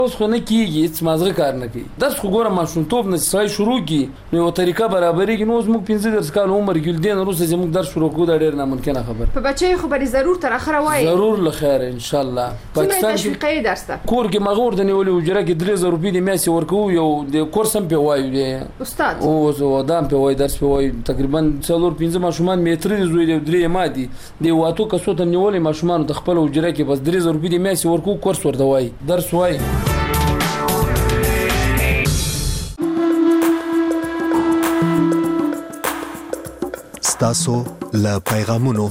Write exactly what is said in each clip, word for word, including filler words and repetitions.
اوس خو نه کېږي، هېڅ مازغه کار نه کوي. درس خو ګوره ماشومتوب نه سړی شروع کړي نو یوه طریقه برابرېږي. نو اوس موږ پنځه دېرش کاله عمر کې له دې نه وروسته چې موږ درس شروع کړو دا ډېر ناممکنه خبره. په بچیو خو به ضرور تر اخره وایي. ضرور له خیره انشاءالله. څومره تشویقه یې درس ته؟ کور کې مغه ورته نیولې حجره کې درې زره روپۍ د میاشتې ورکوو، یو د کورس هم پرې وایو دی استاد. اوس دا هم پرې وایي، درس پرې وایي. تقریبا څلور پنځه ماشومان مې ترې زوی دی، درې یې ما دي. د یو اتو کسو ته نیولې ماشومانو ته خپله حجره کې بس درې زره روپۍ د میاشتې ورکوو، کورس ورته وایي، درس وایي. ستاسو له پیغامونو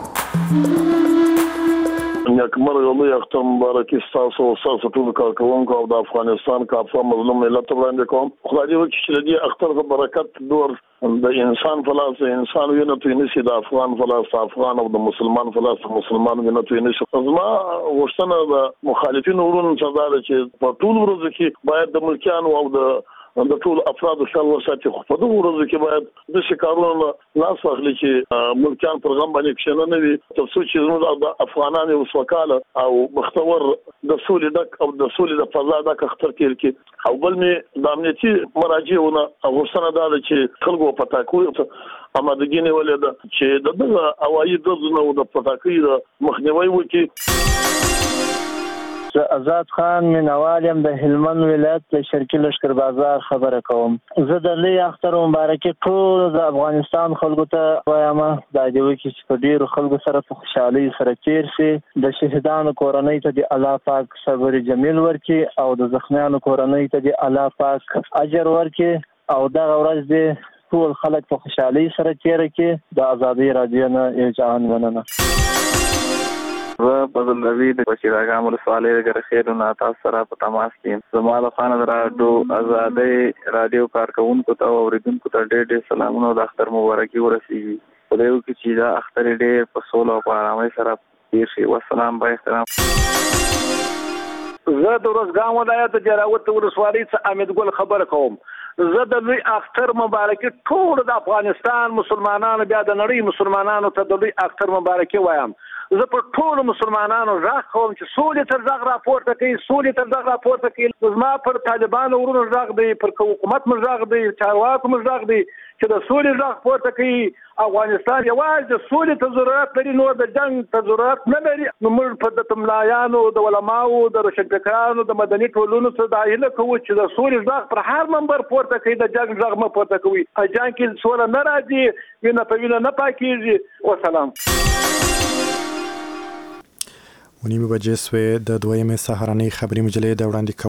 نیکمرغه لوی اختر مبارکي ستاسو او ستاسو ټولو کارکوونکو او د افغانستان کافه مظلوم ملت ته وړاندې کوم. خدای دې وکړي چې د دې اختر په برکت دور د انسان په لاس د انسان وینه توی نشي، د افغان په لاس د افغان او د مسلمان په لاس د مسلمان وینه توی نشي. زما غوښتنه د مخالفینو ورونو څخه دا ده چې په ټولو ورځو کې باید د ملکیانو او د د ټول افرادو خیال وساتي. خو په دغه ورځو کې باید داسې کارونه لاس واخلي چې ملکیان پر غم باندې کښېنه نه وي، تر څو چې زموږ د افغانان یو سوکاله او بختور د سولې ډک او د سولې د فضا ډک اختر تېر کړي. او بل مې د امنیتي مراجعونه غوښتنه دا ده چې خلکو په پټاکیو امادګي نیولې ده چې د دغه هوایي ډزو او د پټاکیو د مخنیوي وکړي. زه آزاد خان مینوال یم د هلمند ولایت د شرقي لښکر بازار خبره کوم. زه د لوی اختر مبارکي ټول د افغانستان خلکو ته وایم دا دې وکړي چې په ډېرو خلکو سره په خوشحالۍ سره تېر شي. د شهیدانو کورنۍ ته د الله پاک صبر جمیل ورکړي او د زخمیانو کورنۍ ته د الله پاک اجر ورکړي او دغه ورځ دې ټول خلک په خوشحالۍ سره تېره کړي. د ازادۍ راډیو نه یو جهان مننه. زه فضل نبی د بشیر اګام ولسوالۍ د ګرخیرو نه تاسو سره په تماس کې یم. زما له خوا نه د راډیو ازادۍ راډیو کارکوونکو ته او اورېدونکو ته ډېر ډېر سلامونه او د اختر مبارکي ورسېږي. خدای وکړي چې دا اختر ډېر په سوله او په ارامۍ سره تېر شي. والسلام با احترام. زه د روزګان ولایت د جراوت ولسوالۍ څخه امید ګل خبره کوم. زه د لوی اختر مبارکي ټول د افغانستان مسلمانانو بیا د نړۍ مسلمانانو ته د لوی اختر مبارکي وایم. زه په ټولو مسلمانانو غږ کوم چې سولې تر غږ راپورته کوي، سولې تر غږ راپورته کوي. زما پر طالبانو ورونو غږ دی، پر حکومت مو غږ دی، چارواکو مو غږ دی چې د سولې غږ پورته کوي. افغانستان یوازې د سولې ته ضرورت لري، نور د جنګ ته ضرورت نه لري. نو موږ په د ملایانو، د علماو، د روشنفکرانو، د مدني ټولنو څخه دا هیله کوو چې د سولې غږ پر هر منبر پورته کوي، د جنګ غږ مه پورته کوي. جنګ کې سوله نه راځي، وینه په وینه نه پاکېږي. وسلام. و نیمې بجې سوې د دویمې سهارنۍ خبري مجلې د وړاندې